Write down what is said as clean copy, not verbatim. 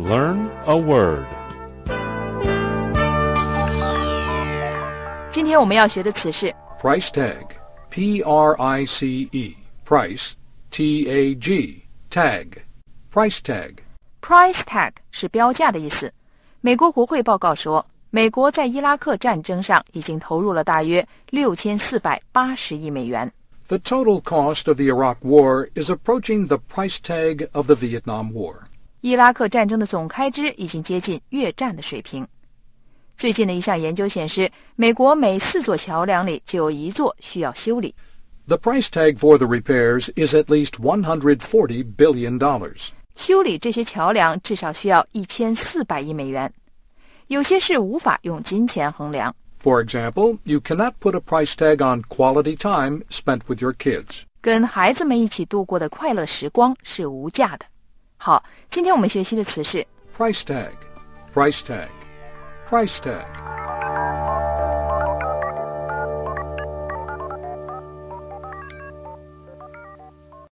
Learn a word. 今天我们要学的词是 Price tag, P-R-I-C-E, price, T-A-G, tag, price tag. price tag 是标价的意思。美国国会报告说，美国在伊拉克战争上已经投入了大约6480亿美元。 The total cost of the Iraq War is approaching the price tag of the Vietnam War. 伊拉克战争的总开支已经接近越战的水平。最近的一项研究显示，美国每4座桥梁里就有1座需要修理。 The price tag for the repairs is at least $140 billion. 修理这些桥梁至少需要1400亿美元。有些事无法用金钱衡量。 For example, you cannot put a price tag on quality time spent with your kids. 跟孩子们一起度过的快乐时光是无价的。好，今天我们学习的词是 Price tag, price tag, price tag.